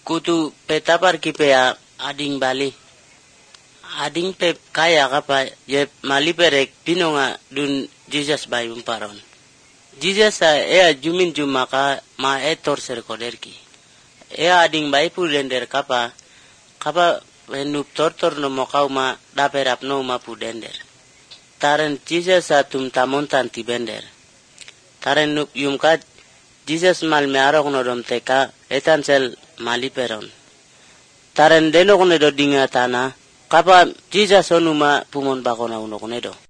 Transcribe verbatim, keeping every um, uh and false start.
kutu petapar kipea ading bali ading pe kaya kapa ye mali perek pinonga dun Jesus bay umparon Jesus a ea jumin jumaka ma etor serkoderki ea ading bay pudender kapa kapa venup tortor no mokau ma daperap no ma pudender taren Jesus a tum tamontan tibender taren nup yumka Jesus mal me arok no dom teka etan sel mali peron taren delok ne do dinga tana kapa Jesus onuma pumon bakona unok ne do